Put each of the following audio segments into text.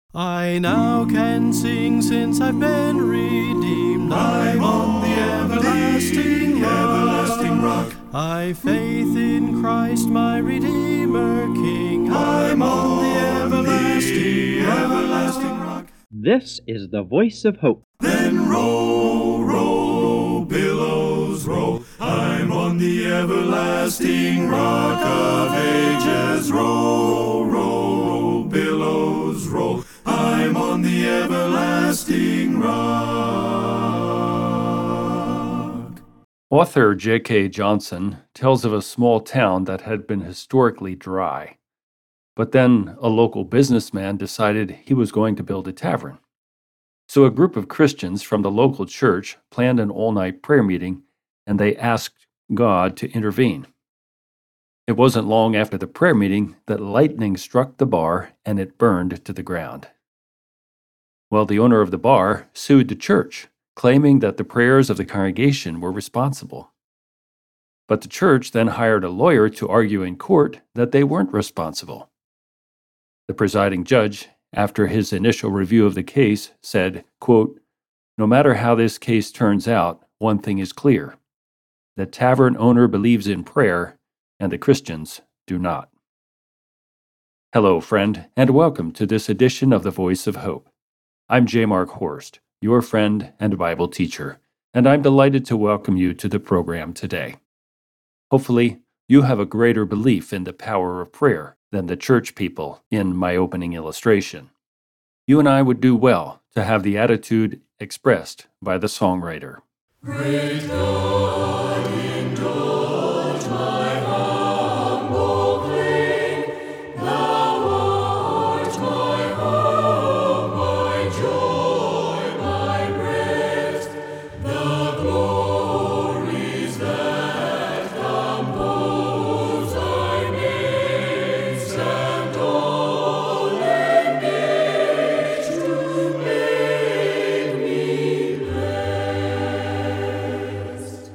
I now can sing since I've been redeemed. I'm on the everlasting rock. I've faith in Christ my Redeemer King. I'm on the everlasting rock. This is the voice of hope. Then roll, roll, billows roll. I'm on the everlasting rock of ages. Roll, roll, billows roll. I'm on the everlasting rock. Author J.K. Johnson tells of a small town that had been historically dry. But then a local businessman decided he was going to build a tavern. So a group of Christians from the local church planned an all-night prayer meeting, and they asked God to intervene. It wasn't long after the prayer meeting that lightning struck the bar and it burned to the ground. Well, the owner of the bar sued the church, claiming that the prayers of the congregation were responsible. But the church then hired a lawyer to argue in court that they weren't responsible. The presiding judge, after his initial review of the case, said, quote, "No matter how this case turns out, one thing is clear. The tavern owner believes in prayer, and the Christians do not." Hello, friend, and welcome to this edition of the Voice of Hope. I'm J. Mark Horst, your friend and Bible teacher, and I'm delighted to welcome you to the program today. Hopefully, you have a greater belief in the power of prayer than the church people in my opening illustration. You and I would do well to have the attitude expressed by the songwriter. Great God, indulge my humble plea. Thou art my hope, my joy, my rest. The glories that compose thy names and all engage to make me blessed.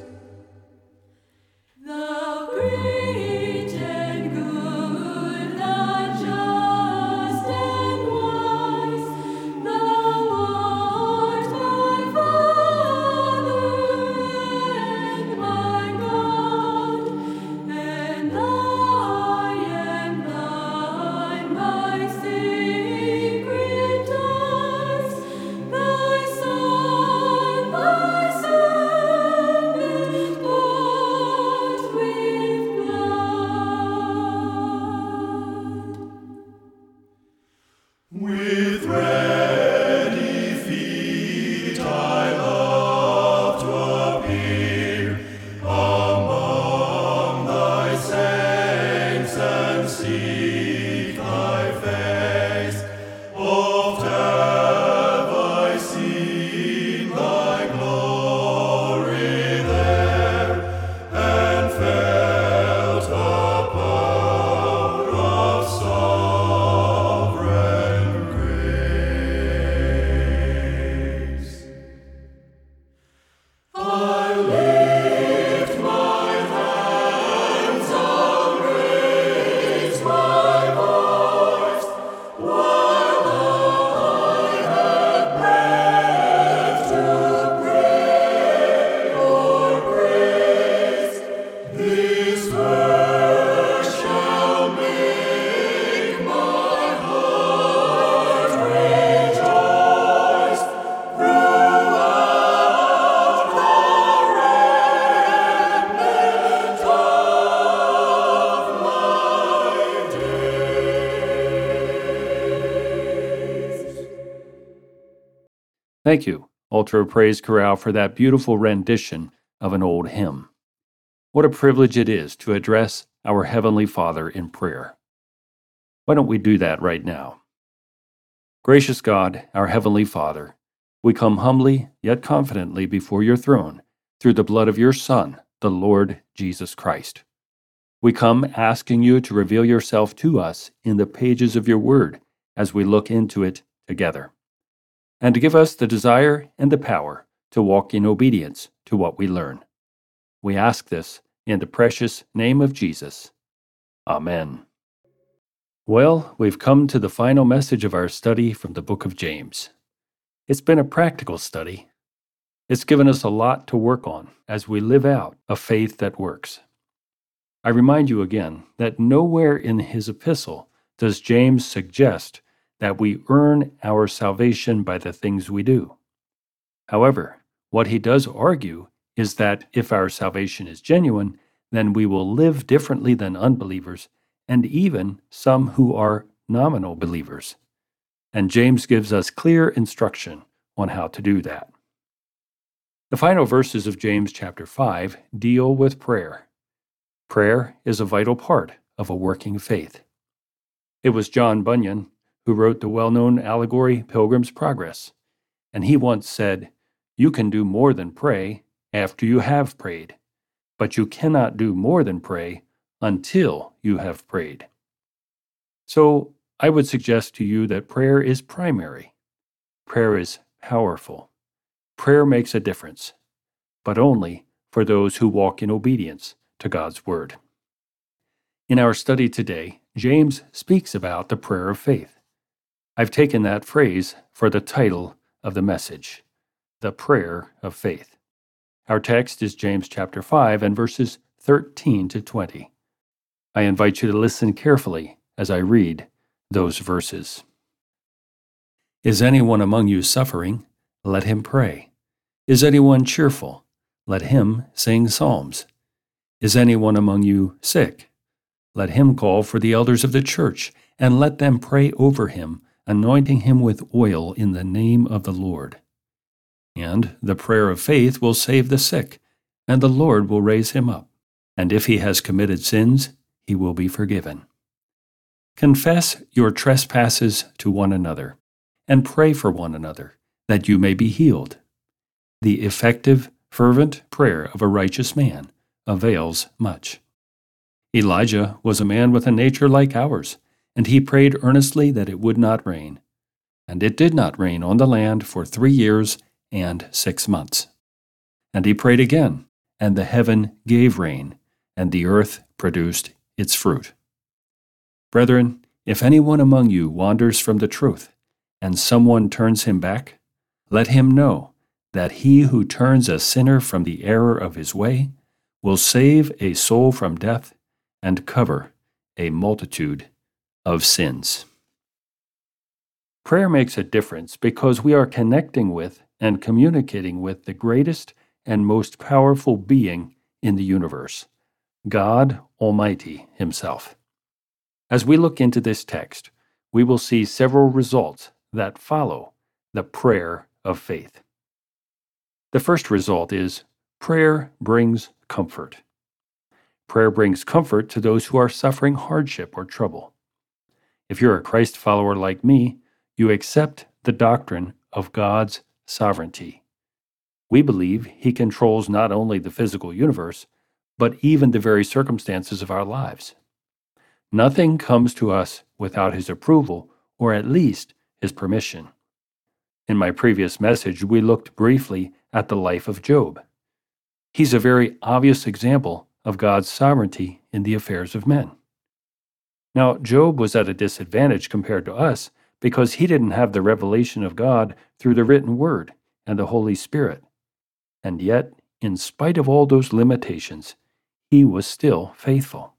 The great and good, the just and wise, thou art my Father and my God, and I am thine, my sacred ties, thy Son, my servant, bought with blood. With ready feet I love to appear among thy saints and seek thy face. Oft have I seen thy glory there, and felt the power of sovereign grace. I lift my hands, I'll raise my voice, while I have breath to pray or praise. This verse shall make my heart rejoice throughout the remnant of my days. Thank you, Ultra Praise Chorale, for that beautiful rendition of an old hymn. What a privilege it is to address our Heavenly Father in prayer. Why don't we do that right now? Gracious God, our Heavenly Father, we come humbly yet confidently before your throne through the blood of your Son, the Lord Jesus Christ. We come asking you to reveal yourself to us in the pages of your word as we look into it together, and to give us the desire and the power to walk in obedience to what we learn. We ask this in the precious name of Jesus. Amen. Well, we've come to the final message of our study from the book of James. It's been a practical study. It's given us a lot to work on as we live out a faith that works. I remind you again that nowhere in his epistle does James suggest that we earn our salvation by the things we do. However, what he does argue is that if our salvation is genuine, then we will live differently than unbelievers and even some who are nominal believers. And James gives us clear instruction on how to do that. The final verses of James chapter 5 deal with prayer. Prayer is a vital part of a working faith. It was John Bunyan who wrote the well-known allegory Pilgrim's Progress, and he once said, "You can do more than pray after you have prayed, but you cannot do more than pray until you have prayed." So I would suggest to you that prayer is primary. Prayer is powerful. Prayer makes a difference, but only for those who walk in obedience to God's word. In our study today, James speaks about the prayer of faith. I've taken that phrase for the title of the message, the prayer of faith. Our text is James chapter 5 and verses 13 to 20. I invite you to listen carefully as I read those verses. Is anyone among you suffering? Let him pray. Is anyone cheerful? Let him sing psalms. Is anyone among you sick? Let him call for the elders of the church, and let them pray over him, anointing him with oil in the name of the Lord. And the prayer of faith will save the sick, and the Lord will raise him up. And if he has committed sins, he will be forgiven. Confess your trespasses to one another, and pray for one another, that you may be healed. The effective, fervent prayer of a righteous man avails much. Elijah was a man with a nature like ours, and he prayed earnestly that it would not rain. And it did not rain on the land for 3 years and 6 months. And he prayed again, and the heaven gave rain, and the earth produced its fruit. Brethren, if anyone among you wanders from the truth, and someone turns him back, let him know that he who turns a sinner from the error of his way will save a soul from death and cover a multitude of sins. Prayer makes a difference because we are connecting with and communicating with the greatest and most powerful being in the universe, God Almighty Himself. As we look into this text, we will see several results that follow the prayer of faith. The first result is prayer brings comfort. Prayer brings comfort to those who are suffering hardship or trouble. If you're a Christ follower like me, you accept the doctrine of God's sovereignty. We believe He controls not only the physical universe, but even the very circumstances of our lives. Nothing comes to us without His approval, or at least His permission. In my previous message, we looked briefly at the life of Job. He's a very obvious example of God's sovereignty in the affairs of men. Now, Job was at a disadvantage compared to us because he didn't have the revelation of God through the written word and the Holy Spirit. And yet, in spite of all those limitations, he was still faithful.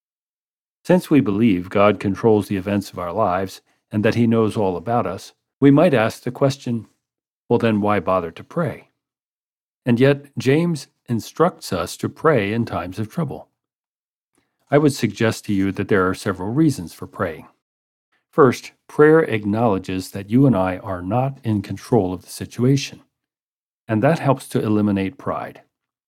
Since we believe God controls the events of our lives and that He knows all about us, we might ask the question, well then why bother to pray? And yet, James instructs us to pray in times of trouble. I would suggest to you that there are several reasons for praying. First, prayer acknowledges that you and I are not in control of the situation, and that helps to eliminate pride.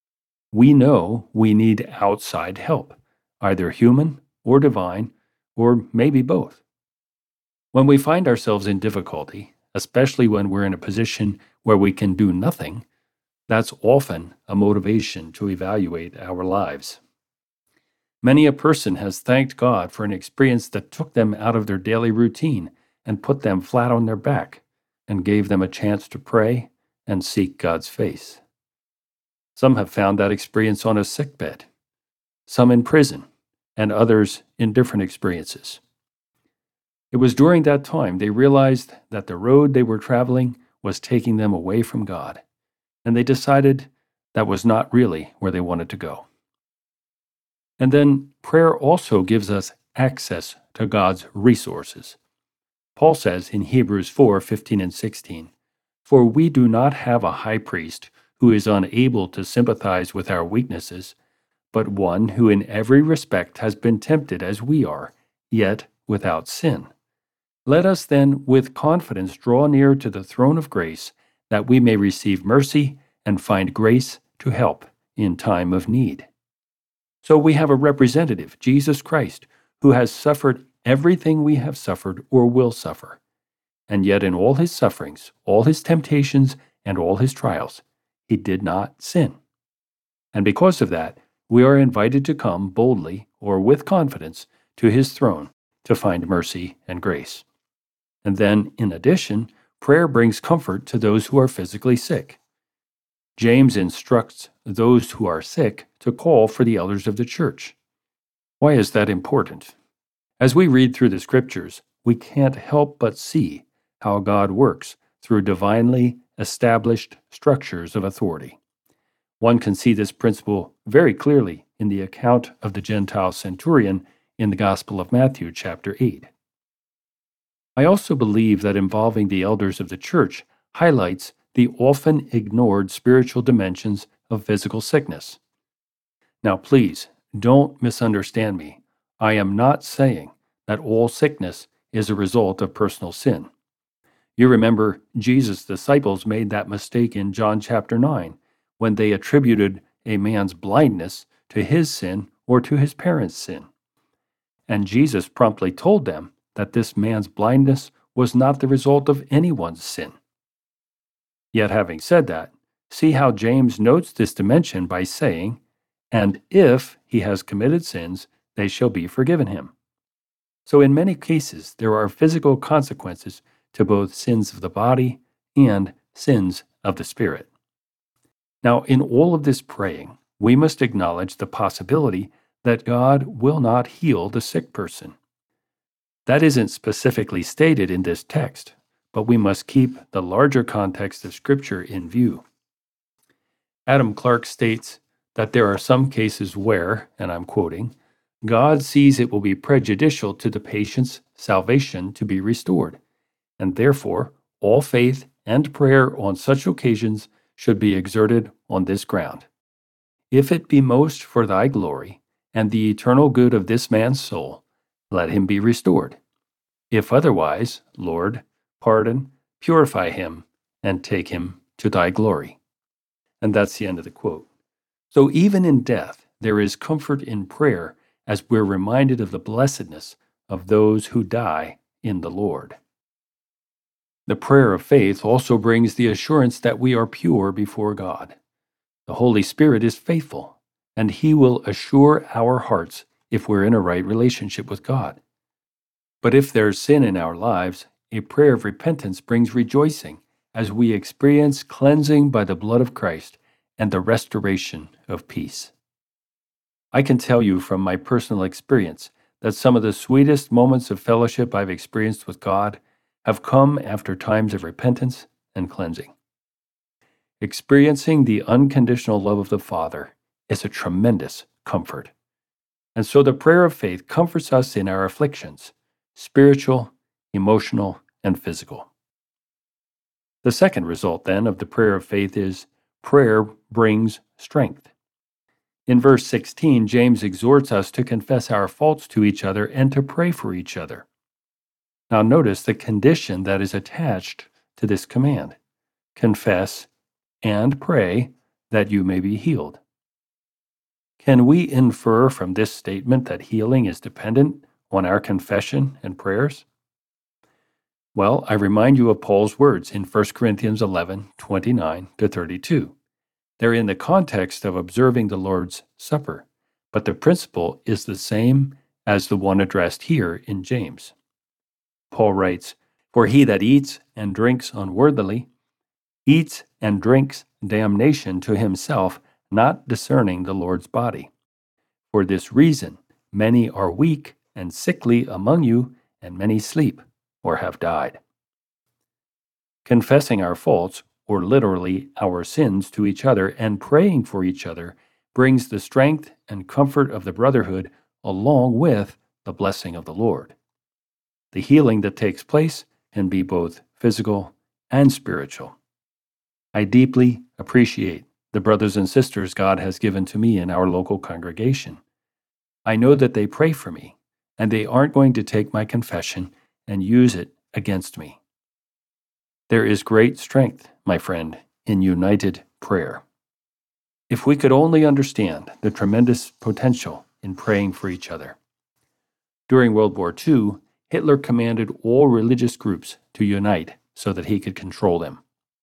We know we need outside help, either human or divine, or maybe both. When we find ourselves in difficulty, especially when we're in a position where we can do nothing, that's often a motivation to evaluate our lives. Many a person has thanked God for an experience that took them out of their daily routine and put them flat on their back and gave them a chance to pray and seek God's face. Some have found that experience on a sickbed, some in prison, and others in different experiences. It was during that time they realized that the road they were traveling was taking them away from God, and they decided that was not really where they wanted to go. And then prayer also gives us access to God's resources. Paul says in Hebrews 4:15 and 16, "For we do not have a high priest who is unable to sympathize with our weaknesses, but one who in every respect has been tempted as we are, yet without sin. Let us then with confidence draw near to the throne of grace, that we may receive mercy and find grace to help in time of need." So we have a representative, Jesus Christ, who has suffered everything we have suffered or will suffer. And yet in all his sufferings, all his temptations, and all his trials, he did not sin. And because of that, we are invited to come boldly or with confidence to his throne to find mercy and grace. And then, in addition, prayer brings comfort to those who are physically sick. James instructs those who are sick to call for the elders of the church. Why is that important? As we read through the scriptures, we can't help but see how God works through divinely established structures of authority. One can see this principle very clearly in the account of the Gentile centurion in the Gospel of Matthew, chapter 8. I also believe that involving the elders of the church highlights the often ignored spiritual dimensions of physical sickness. Now, please, don't misunderstand me. I am not saying that all sickness is a result of personal sin. You remember Jesus' disciples made that mistake in John chapter 9 when they attributed a man's blindness to his sin or to his parents' sin. And Jesus promptly told them that this man's blindness was not the result of anyone's sin. Yet having said that, see how James notes this dimension by saying, "And if he has committed sins, they shall be forgiven him." So in many cases, there are physical consequences to both sins of the body and sins of the spirit. Now, in all of this praying, we must acknowledge the possibility that God will not heal the sick person. That isn't specifically stated in this text, but we must keep the larger context of Scripture in view. Adam Clarke states that there are some cases where, and I'm quoting, God sees it will be prejudicial to the patient's salvation to be restored, and therefore all faith and prayer on such occasions should be exerted on this ground. If it be most for thy glory and the eternal good of this man's soul, let him be restored. If otherwise, Lord, pardon, purify him, and take him to thy glory. And that's the end of the quote. So even in death, there is comfort in prayer as we're reminded of the blessedness of those who die in the Lord. The prayer of faith also brings the assurance that we are pure before God. The Holy Spirit is faithful, and He will assure our hearts if we're in a right relationship with God. But if there's sin in our lives, a prayer of repentance brings rejoicing as we experience cleansing by the blood of Christ and the restoration of peace. I can tell you from my personal experience that some of the sweetest moments of fellowship I've experienced with God have come after times of repentance and cleansing. Experiencing the unconditional love of the Father is a tremendous comfort. And so the prayer of faith comforts us in our afflictions, spiritual, emotional, and physical. The second result, then, of the prayer of faith is prayer brings strength. In verse 16, James exhorts us to confess our faults to each other and to pray for each other. Now notice the condition that is attached to this command. Confess and pray that you may be healed. Can we infer from this statement that healing is dependent on our confession and prayers? Well, I remind you of Paul's words in 1 Corinthians 11:29-32. They're in the context of observing the Lord's Supper, but the principle is the same as the one addressed here in James. Paul writes, "For he that eats and drinks unworthily, eats and drinks damnation to himself, not discerning the Lord's body. For this reason, many are weak and sickly among you, and many sleep or have died. Confessing our faults, or literally our sins, to each other and praying for each other brings the strength and comfort of the brotherhood along with the blessing of the Lord. The healing that takes place can be both physical and spiritual. I deeply appreciate the brothers and sisters God has given to me in our local congregation. I know that they pray for me, and they aren't going to take my confession and use it against me. There is great strength, my friend, in united prayer. If we could only understand the tremendous potential in praying for each other. During World War II, Hitler commanded all religious groups to unite so that he could control them.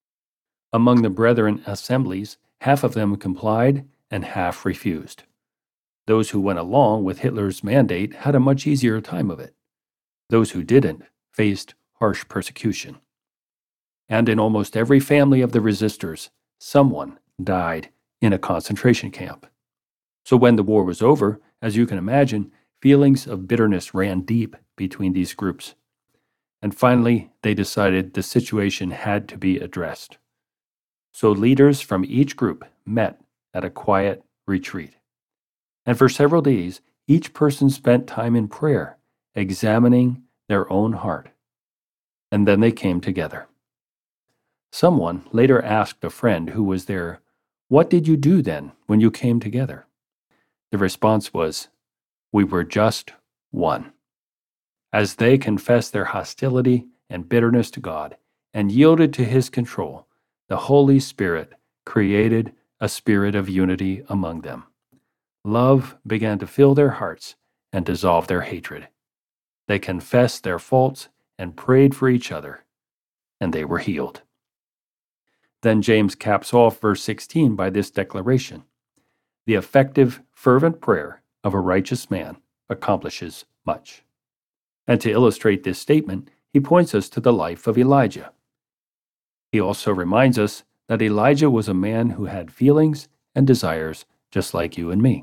Among the Brethren assemblies, half of them complied and half refused. Those who went along with Hitler's mandate had a much easier time of it. Those who didn't faced harsh persecution. And in almost every family of the resistors, someone died in a concentration camp. So when the war was over, as you can imagine, feelings of bitterness ran deep between these groups. And finally, they decided the situation had to be addressed. So leaders from each group met at a quiet retreat. And for several days, each person spent time in prayer, examining their own heart. And then they came together. Someone later asked a friend who was there, "What did you do then when you came together?" The response was, "We were just one." As they confessed their hostility and bitterness to God and yielded to His control, the Holy Spirit created a spirit of unity among them. Love began to fill their hearts and dissolve their hatred. They confessed their faults and prayed for each other, and they were healed. Then James caps off verse 16 by this declaration: "The effective, fervent prayer of a righteous man accomplishes much." And to illustrate this statement, he points us to the life of Elijah. He also reminds us that Elijah was a man who had feelings and desires just like you and me.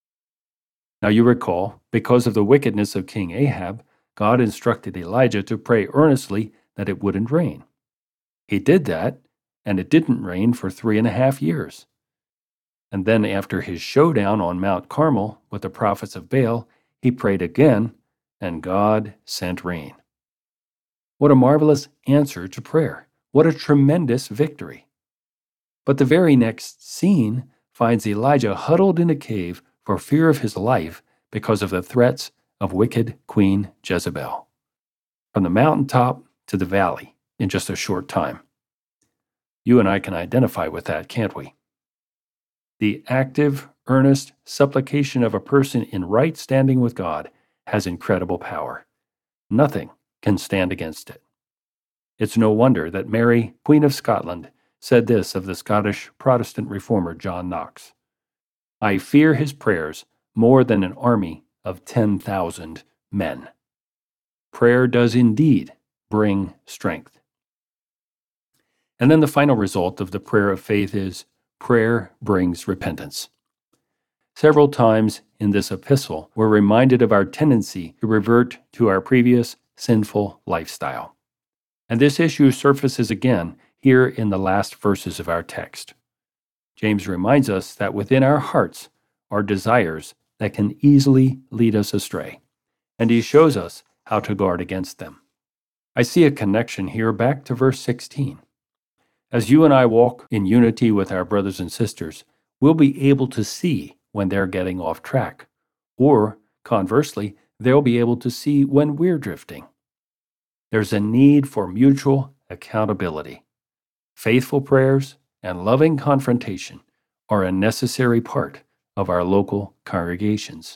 Now you recall, because of the wickedness of King Ahab, God instructed Elijah to pray earnestly that it wouldn't rain. He did that, and it didn't rain for 3.5 years. And then after his showdown on Mount Carmel with the prophets of Baal, he prayed again, and God sent rain. What a marvelous answer to prayer. What a tremendous victory. But the very next scene finds Elijah huddled in a cave for fear of his life because of the threats of wicked Queen Jezebel. From the mountaintop to the valley in just a short time. You and I can identify with that, can't we? The active, earnest supplication of a person in right standing with God has incredible power. Nothing can stand against it. It's no wonder that Mary, Queen of Scotland, said this of the Scottish Protestant reformer John Knox: "I fear his prayers more than an army of 10,000 men." Prayer does indeed bring strength. And then the final result of the prayer of faith is prayer brings repentance. Several times in this epistle, we're reminded of our tendency to revert to our previous sinful lifestyle. And this issue surfaces again here in the last verses of our text. James reminds us that within our hearts are desires that can easily lead us astray, and he shows us how to guard against them. I see a connection here back to verse 16. As you and I walk in unity with our brothers and sisters, we'll be able to see when they're getting off track, or conversely, they'll be able to see when we're drifting. There's a need for mutual accountability. Faithful prayers and loving confrontation are a necessary part of our local congregations.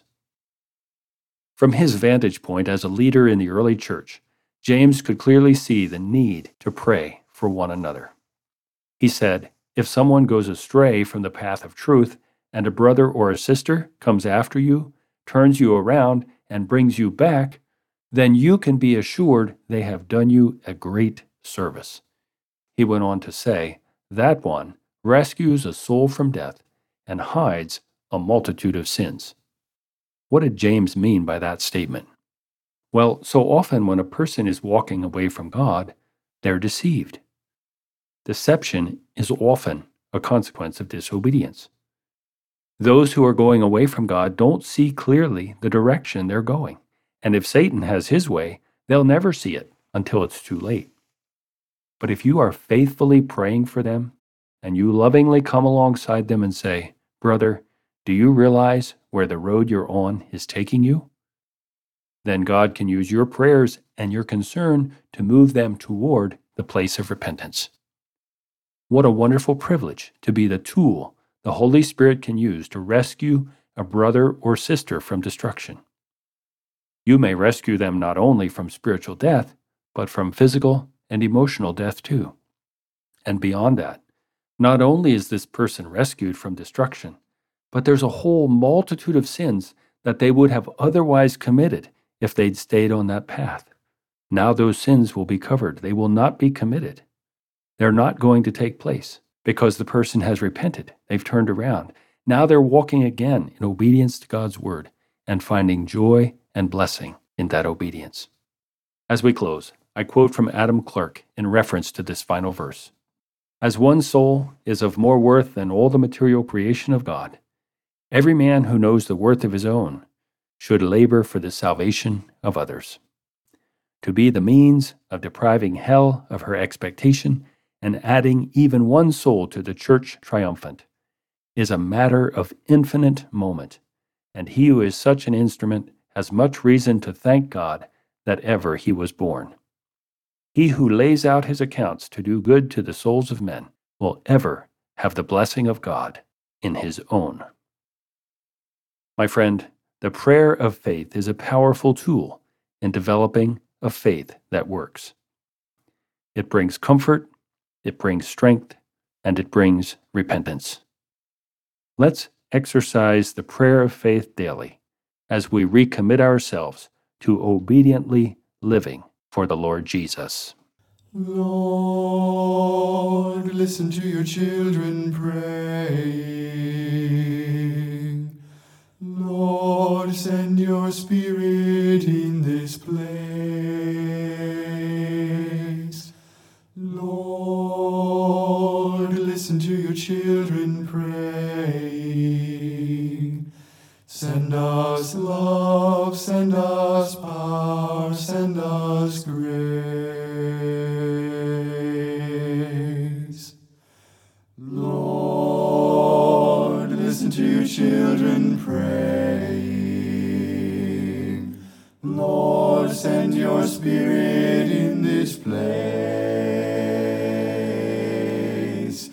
From his vantage point as a leader in the early church, James could clearly see the need to pray for one another. He said, if someone goes astray from the path of truth, and a brother or a sister comes after you, turns you around, and brings you back, then you can be assured they have done you a great service. He went on to say, that one rescues a soul from death and hides a multitude of sins. What did James mean by that statement? Well, so often when a person is walking away from God, they're deceived. Deception is often a consequence of disobedience. Those who are going away from God don't see clearly the direction they're going, and if Satan has his way, they'll never see it until it's too late. But if you are faithfully praying for them, and you lovingly come alongside them and say, "Brother, do you realize where the road you're on is taking you?" then God can use your prayers and your concern to move them toward the place of repentance. What a wonderful privilege to be the tool the Holy Spirit can use to rescue a brother or sister from destruction. You may rescue them not only from spiritual death, but from physical and emotional death too. And beyond that, not only is this person rescued from destruction, but there's a whole multitude of sins that they would have otherwise committed if they'd stayed on that path. Now those sins will be covered. They will not be committed. They're not going to take place because the person has repented. They've turned around. Now they're walking again in obedience to God's word and finding joy and blessing in that obedience. As we close, I quote from Adam Clarke in reference to this final verse. As one soul is of more worth than all the material creation of God, every man who knows the worth of his own should labor for the salvation of others. To be the means of depriving hell of her expectation and adding even one soul to the church triumphant is a matter of infinite moment, and he who is such an instrument has much reason to thank God that ever he was born. He who lays out his accounts to do good to the souls of men will ever have the blessing of God in his own. My friend, the prayer of faith is a powerful tool in developing a faith that works. It brings comfort, it brings strength, and it brings repentance. Let's exercise the prayer of faith daily as we recommit ourselves to obediently living for the Lord Jesus. Lord, listen to your children praying. Lord, send your Spirit in this place. Lord, listen to your children praying. Send us love, send us power, send us grace. Lord, listen to your children praying. Lord, send your Spirit in this place.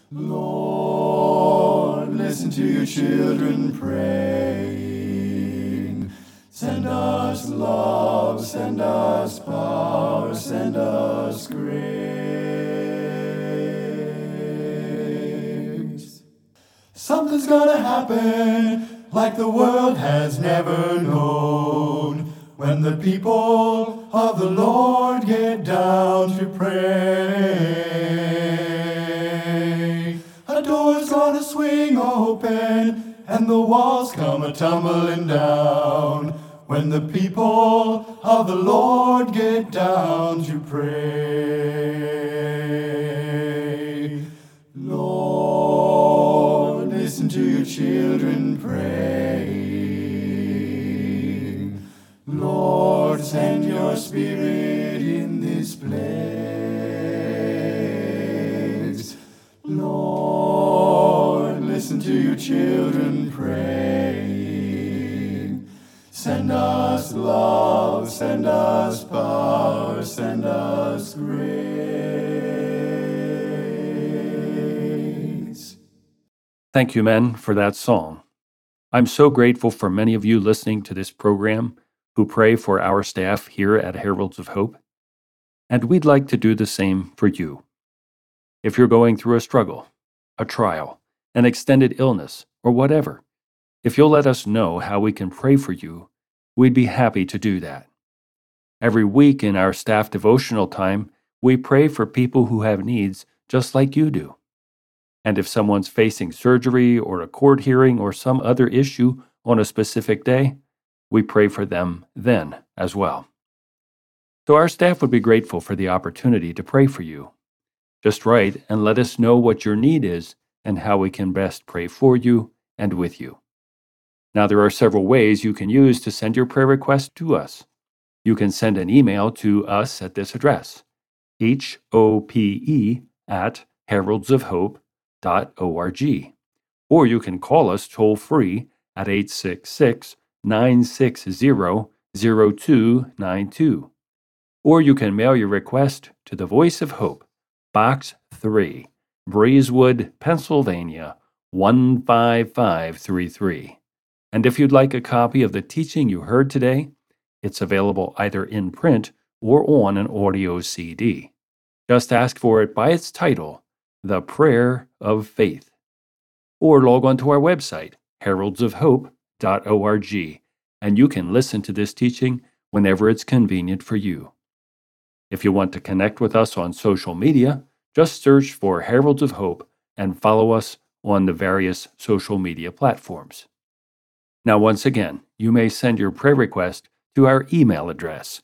Lord, listen to your children praying. Send us love, send us power, send us grace. Something's gonna happen like the world has never known when the people of the Lord get down to pray. A door's gonna swing open and the walls come a-tumbling down when the people of the Lord get down to pray. Lord, listen to your children praying. Lord, send your Spirit in this place. Lord, listen to your children praying. Send us love, send us power, send us grace. Thank you, men, for that song. I'm so grateful for many of you listening to this program who pray for our staff here at Heralds of Hope, and we'd like to do the same for you. If you're going through a struggle, a trial, an extended illness, or whatever, if you'll let us know how we can pray for you, we'd be happy to do that. Every week in our staff devotional time, we pray for people who have needs just like you do. And if someone's facing surgery or a court hearing or some other issue on a specific day, we pray for them then as well. So our staff would be grateful for the opportunity to pray for you. Just write and let us know what your need is and how we can best pray for you and with you. Now, there are several ways you can use to send your prayer request to us. You can send an email to us at this address, hope@heraldsofhope.org. Or you can call us toll-free at 866-960-0292. Or you can mail your request to The Voice of Hope, Box 3, Breezewood, Pennsylvania, 15533. And if you'd like a copy of the teaching you heard today, it's available either in print or on an audio CD. Just ask for it by its title, The Prayer of Faith. Or log on to our website, heraldsofhope.org, and you can listen to this teaching whenever it's convenient for you. If you want to connect with us on social media, just search for Heralds of Hope and follow us on the various social media platforms. Now, once again, you may send your prayer request to our email address,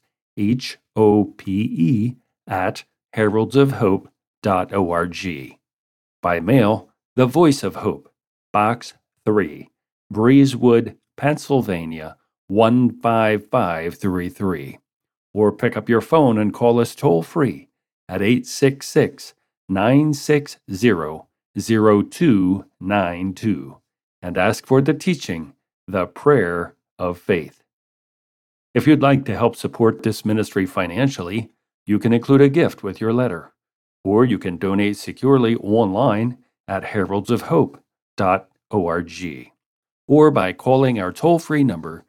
hope@heraldsofhope.org. By mail, The Voice of Hope, Box 3, Breezewood, Pennsylvania, 15533. Or pick up your phone and call us toll-free at 866-960-0292 and ask for the teaching, The Prayer of Faith. If you'd like to help support this ministry financially, you can include a gift with your letter, or you can donate securely online at heraldsofhope.org, or by calling our toll-free number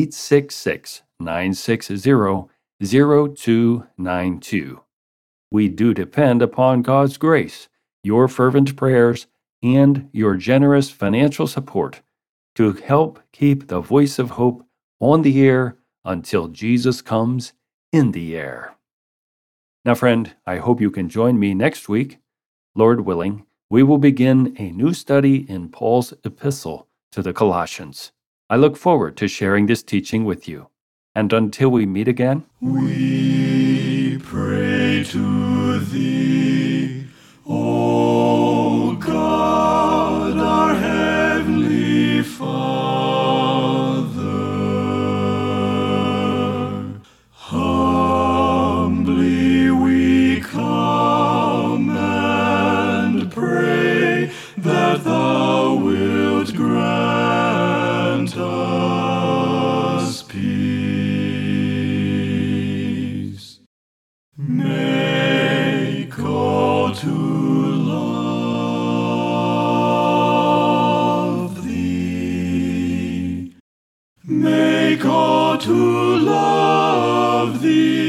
866-960-0292. We do depend upon God's grace, your fervent prayers, and your generous financial support to help keep the Voice of Hope on the air until Jesus comes in the air. Now, friend, I hope you can join me next week. Lord willing, we will begin a new study in Paul's epistle to the Colossians. I look forward to sharing this teaching with you. And until we meet again, We pray to Thee, O God, our Heavenly Father. Humbly we come and pray that Thou wilt grant us peace. Make all to love Thee. Make all to love Thee.